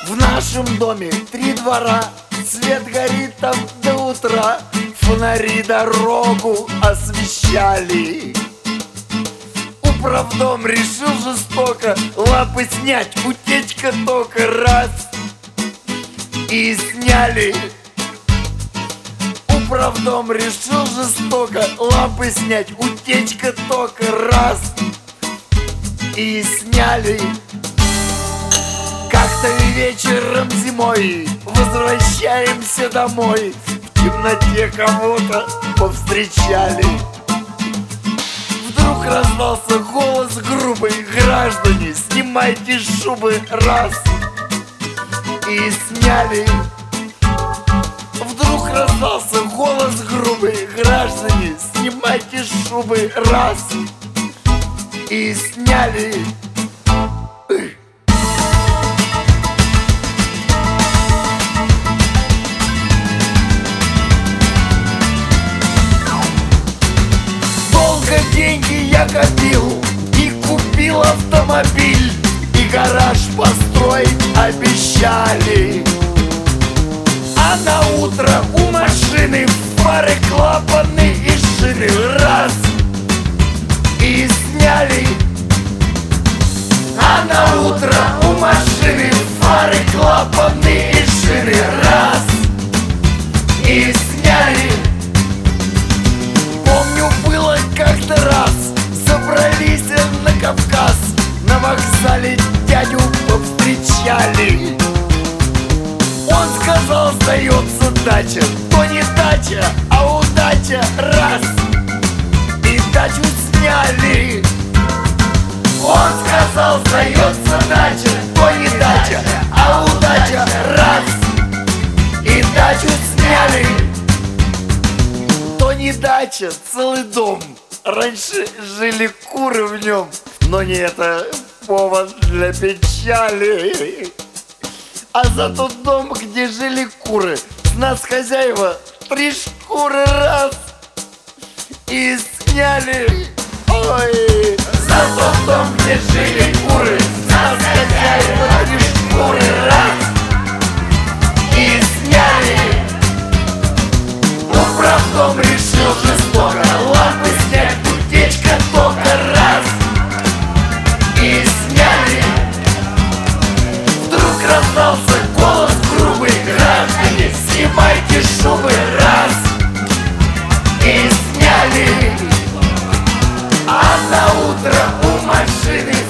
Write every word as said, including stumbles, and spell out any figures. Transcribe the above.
В нашем доме три двора, свет горит там до утра. Фонари дорогу освещали. Управдом решил жестоко лапы снять, утечка тока раз и сняли. Управдом решил жестоко лапы снять, утечка тока раз и сняли. Как-то вечером зимой возвращаемся домой, в темноте кого-то повстречали. Вдруг раздался голос грубый: граждане, снимайте шубы раз и сняли. Вдруг раздался голос грубый: граждане, снимайте шубы раз и сняли. Долго деньги я копил и купил автомобиль, и гараж построить обещали. А на утро у машины фары, клапаны и шины раз и сняли. А на утро у машины фары, клапаны и шины раз и сняли. Помню, было как-то раз, собрались на Кавказ, на вокзале дядю повстречали. Он сказал, сдается дача, то не дача, а удача раз и дачу сняли. Он сказал, сдается дача, то не дача, а удача раз и дачу сняли. То не дача, целый дом, раньше жили куры в нем, но не это повод для печали. А за тот дом, где жили куры, с нас хозяева три шкуры раз и сняли. Ой, за тот дом, где жили куры, с нас хозяева три шкуры раз и сняли. Управдом решил жестоко лампы снять, утечка тока раз и сняли. Вдруг раздался голос грубый: граждане, снимайте шубы раз и сняли. А на утро у машины